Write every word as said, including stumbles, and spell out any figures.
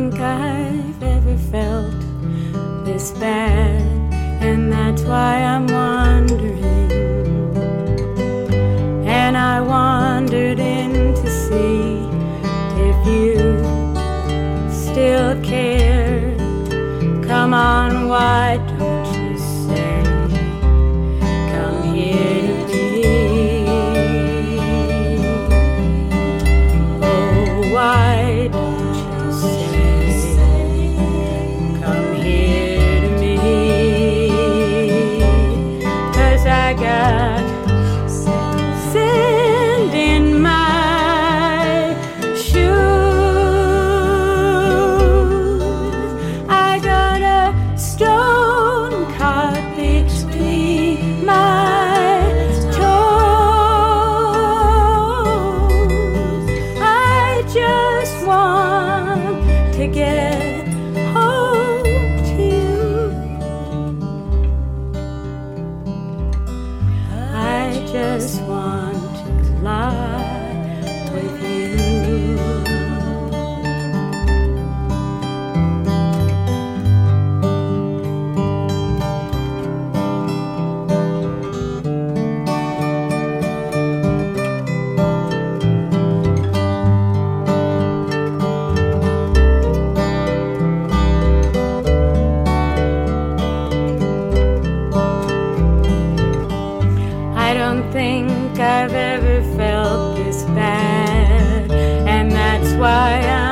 think I've ever felt this bad, and that's why I'm wondering. And I wandered in to see if you still care. Come on, why don't you say, come here to me? Oh, why don't you say, come here to me? 'Cause I got sand in my shoes. I got a stone caught between my toes. I just want to get home to you. I just want to lie with you. I don't think I've ever felt this bad, and that's why I'm